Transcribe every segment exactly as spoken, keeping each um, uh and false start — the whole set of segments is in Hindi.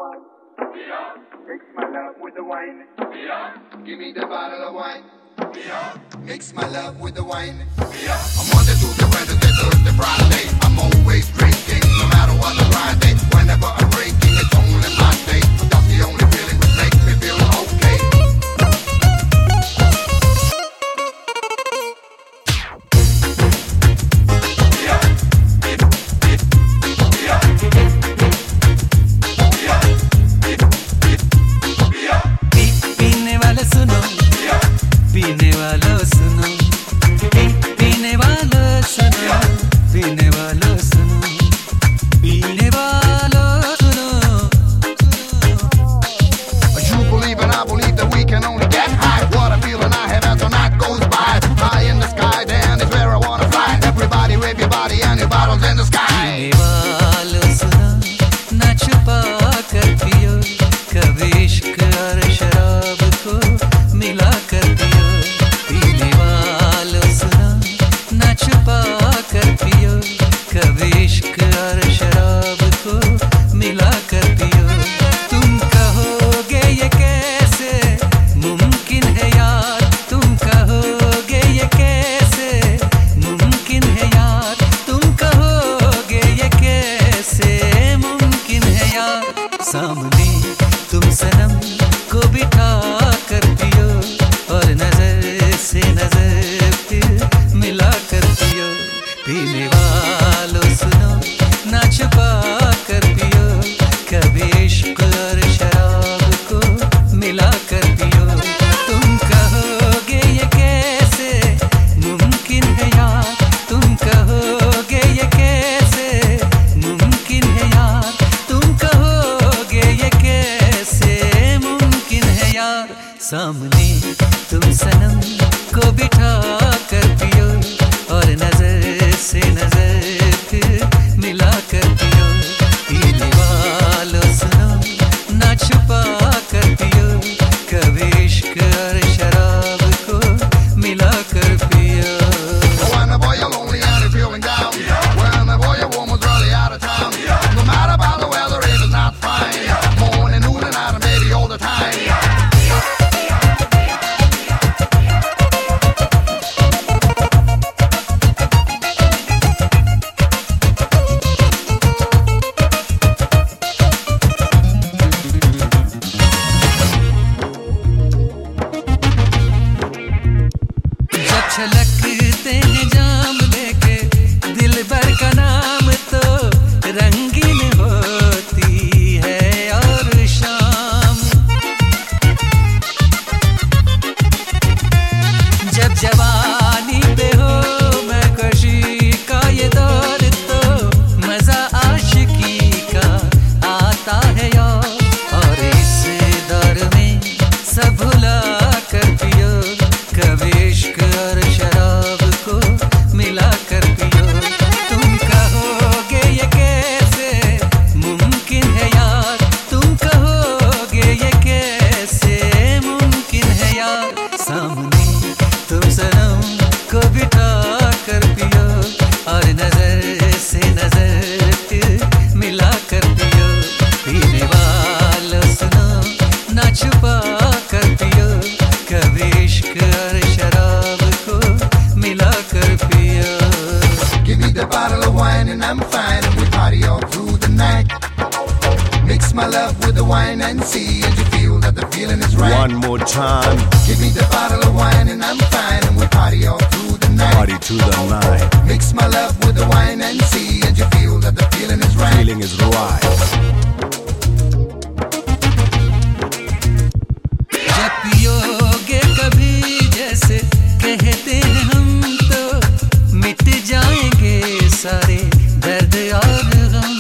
wine. Mix my love with the wine. Give me the bottle of wine. Mix my love with the wine. I'm Monday to the Wednesday, Thursday, Friday. I'm always drinking, no matter what the Friday. Whenever I'm drinking, it's only my day. That's the only feeling that makes me feel okay. पीने वाले सुनो, पीने वालों सुनो, पीने वालों सुनो, पीने वालों सुनो, पीने वालों सुनो. You believe and I believe that we can only get high. What I feel and I have as the night goes by. High in the sky, then is where I wanna fly. Everybody wave your body and your bottles in the sky. पीने वालों सुनो, ना छुपा कर पियो, कभी इश्क और शराब को मिला कर पियो. पीने वालों सुनो, ना छुपा कर पियो, कभी इश्क और शराब को मिला कर पियो. तुम कहोगे ये कैसे मुमकिन है यार, तुम कहोगे ये कैसे मुमकिन है यार, तुम कहोगे ये कैसे मुमकिन है यार. सामने तुम सनम को बिठा कर पियो और नजर से नजर फिर मिला कर पियो. पीने वालों सुनो, ना छुपा कर पियो, कभी इश्क और शराब को मिला कर पियो. तुम कहोगे ये कैसे मुमकिन है यार, तुम कहोगे ये कैसे मुमकिन है यार, तुम कहोगे ये कैसे मुमकिन है यार. सामने तुम सनम को बिठा कर पियो और नजर से नजर फिर मिला कर पियो. पीने वालों सुनो, ना छुपा कर पियो, कभी इश्क और शराब को मिला कर पियो. Whenever you're lonely and you're feeling down, whenever your woman's really out of town, no matter about the weather, it is not fine. Morning, noon, and night, and baby, all the time. जब छलकते हैं जाम लेके दिल भर का नाम, तो रंगीन होती है और शाम. जब जवानी पे हो मैं खुशी का ये दौर, तो मजा आशिकी का आता है यार. और इस दौर में सब भुला कर पियो, कभी इश्क और शराब को मिला कर पियो. तुम कहोगे ये कैसे मुमकिन है यार, तुम कहोगे ये कैसे मुमकिन है यार. सामने तुम सनम को बिठा कर पियो और नजर से नजर फिर मिला कर पियो. पीने वालों सुनो, ना छुपा कर पियो, कभी इश्क और शराब को मिला कर पियो. Give me the bottle of wine and I'm fine, and we party all through the night. Mix my love with the wine and see as you feel that the feeling is right. One more time, Give me the bottle of wine and I'm fine, and we party all through the night. party to the night. Mix my love with the wine and see as you feel that the feeling is right. Feeling is right. जब पियोगे कभी जैसे कहते हैं हम, तो मिट जाएंगे सारे दर्द और गम.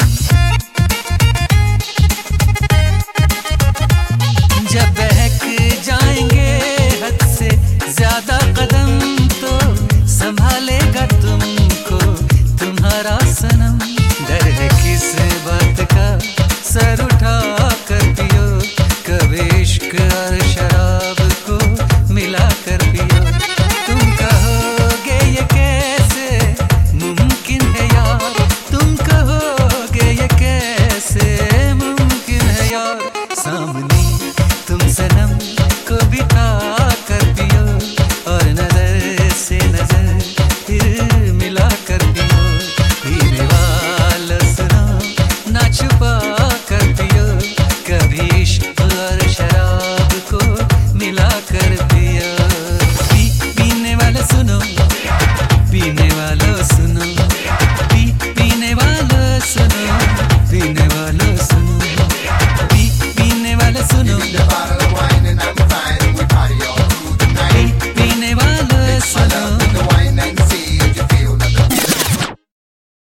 जब बहक जाएंगे हद से ज्यादा कदम, तो संभालेगा तुमको तुम्हारा सनम. डर है किस बात कर